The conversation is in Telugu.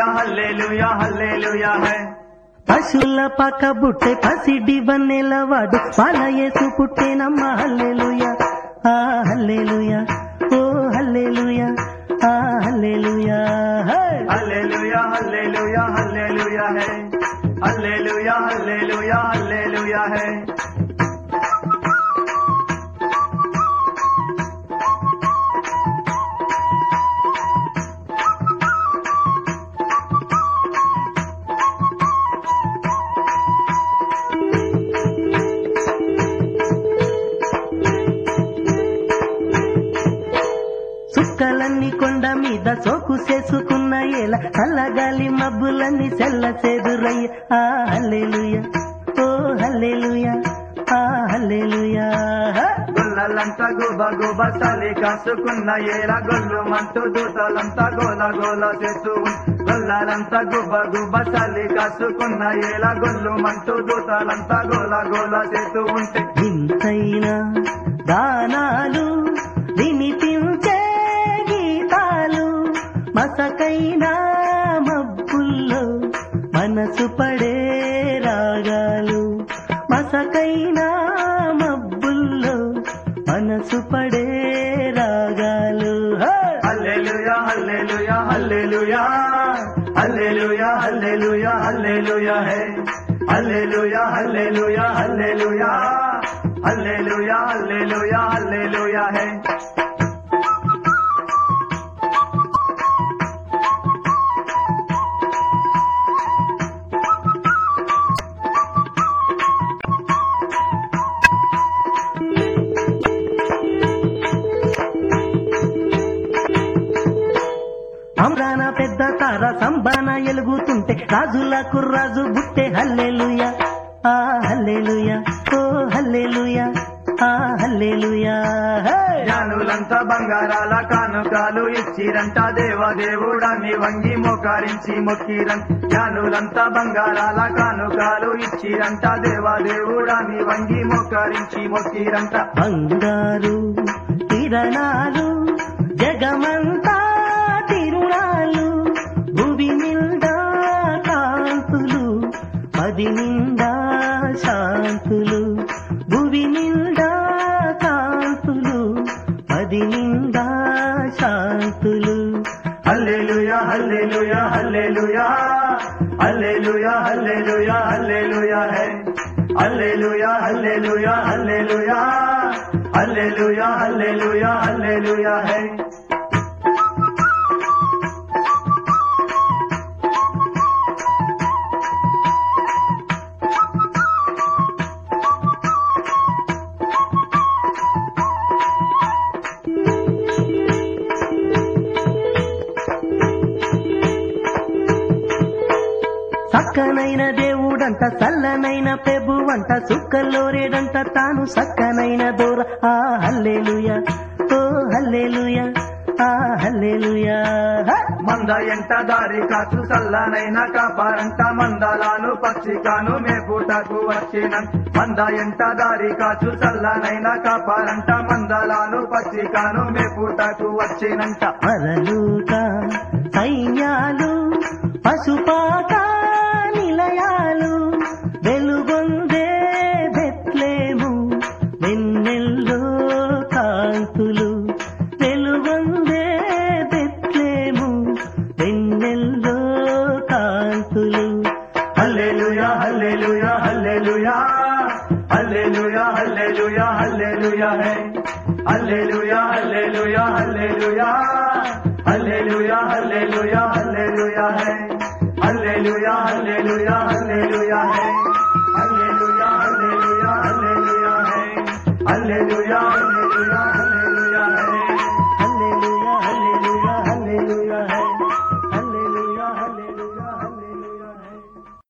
హల్లెలూయా హల్లెలూయా హల్లెలూయా హై. పశుల పక్క బుట్టే పసిడి వన్నెలవాడు పాల యేసు పుట్టేనమ్మ హల్లెలూయా ఆ హల్లెలూయా ఓ హల్లెలూయా ఆ హల్లెలూయా హల్లెలూయా హల్లెలూయా హల్లెలూయా హై. హల్లెలూయా హల్లెలూయా హల్లెలూయా హై. చుక్కలన్నీ కొండ మీద సోకు చేసుకున్న ఏల చల్లగాలి మబ్బులన్నీ సెల్ల సేదురయ్య ఆ హల్లెలూయా ఓ హల్లెలూయా ఆ హల్లెలూయా గొల్లలంతా గుబ గుబ చలి కాసుకున్న ఏల గొల్లు మంటూ దూతలంతా గోల గోల చేస్తూ గొల్లలంతా గుబ గుబ చలి కాసుకున్న ఏల గొల్లు మంటూ దూతలంతా గోల గోల చేస్తూ ఉంటే వింతైన గానాలు వినిపించే గీతాలు మసకైన మబ్బుల్లో మనసు పడే రాగాలు మసకైన మబ్బుల్లో మనసు పడే రాగాలు హల్లెలూయా హల్లెలూయా హల్లెలూయా హల్లెలూయా హల్లెలూయా హల్లెలూయా హై. హల్లెలూయా హల్లెలూయా హల్లెలూయా హల్లెలూయా హల్లెలూయా హల్లెలూయా హై. అమ్రాన పెద్ద తార సంబాన ఎలుగుతుంటే రాజులకు రాజు బుట్టే హల్లెలూయా ఆ హల్లెలూయా ఓ హల్లెలూయా ఆ హల్లెలూయా జ్ఞానులంతా బంగారాల కానుకాలు ఇచ్చిరంట దేవదేవుడాన్ని వంగి మోకారించి మొక్కిరంట. జ్ఞానులంతా బంగారాల కానుకాలు ఇచ్చిరంట దేవదేవుడాన్ని వంగి మోకారించి మొక్కిరంట. బంగారు కిరణాలు జగమంతా తిరునాలు భువి నిండా కాంతులు పది నిండా శాంతులు భువి నిండా కాంతులు పది నిండా శాంతులు హల్లెలూయా హల్లెలూయా హల్లెలూయా హల్లెలూయా హల్లెలూయా హల్లెలూయా హై. హల్లెలూయా హల్లెలూయా హల్లెలూయా హల్లెలూయా హల్లెలూయా హల్లెలూయా హై. సక్కనైన దేవుడంట చల్లనైన పెబువంట సుక్కల్లోరేడంట తాను సక్కనైన దూర ఆ హల్లెలూయా ఓ హల్లెలూయా ఆ హల్లెలూయా మంద ఎంట దారి కాచు చల్లనైన కాపారంట మందలాను పక్షికాను మేపుటకు వచ్చిన మంద ఎంట దారి కాచు చల్లనైన కాపారంట మందలాను పక్షికాను మేపుటకు వచ్చినంట. అలలుక సైన్యాలు పశుపాక నిలయాలు వెలుగొందే బెత్లెహేము వెన్నెల్లో కాంతులు వెలుగొందే బెత్లెహేము వెన్నెల్లో కాంతులు హల్లెలూయా హల్లెలూయా హల్లెలూయా హల్లెలూయా హల్లెలూయా హల్లెలూయా హై. హల్లెలూయా హల్లెలూయా హల్లెలూయా హల్లెలూయా హల్లెలూయా హల్లెలూయా హై. హల్లెలూయా హల్లెలూయా